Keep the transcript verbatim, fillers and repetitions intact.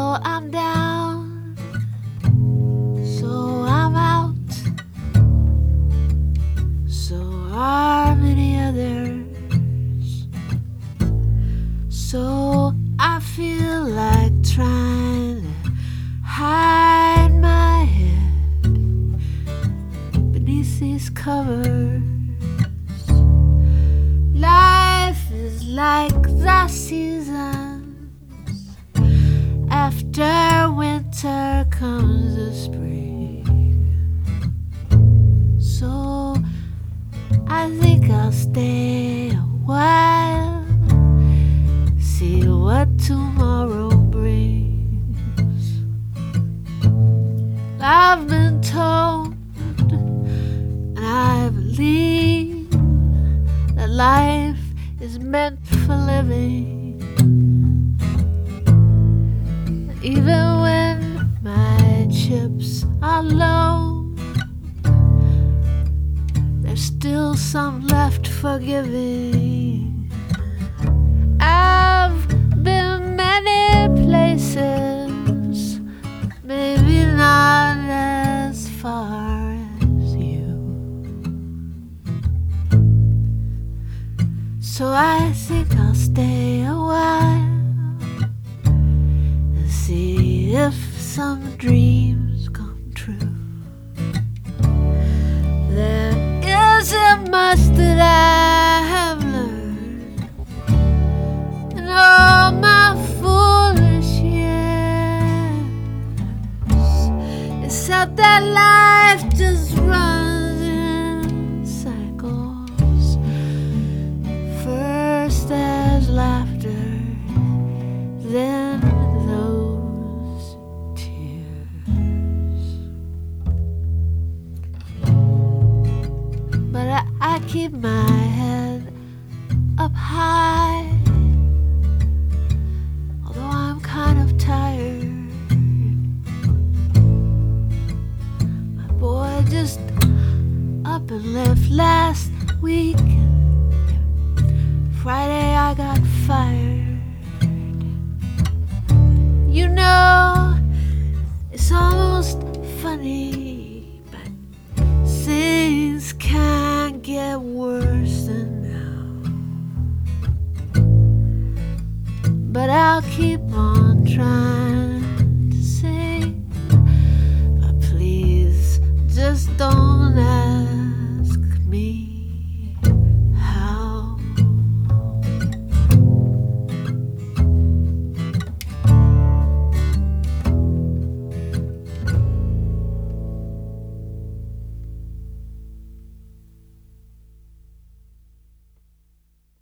I'm down, so I'm out, so are many others. So I feel like trying to hide my head beneath these covers. Life is like the seasons. After winter comes the spring. So I think I'll stay a while, see what tomorrow brings. I've been told, and I believe, that life is meant for living. Even when my chips are low, there's still some left for giving. I've been many places, maybe not as far as you. So I think I'll stay a while and see if some dreams come true. There isn't much that I have learned in all my foolish years, except that life just runs in cycles. First there's laughter, then those tears. But I, I keep my head up high, although I'm kind of tired. My boy just up and left last week. Friday I got fired. You know, it's almost funny, but things can't get worse than now. But I'll keep on trying.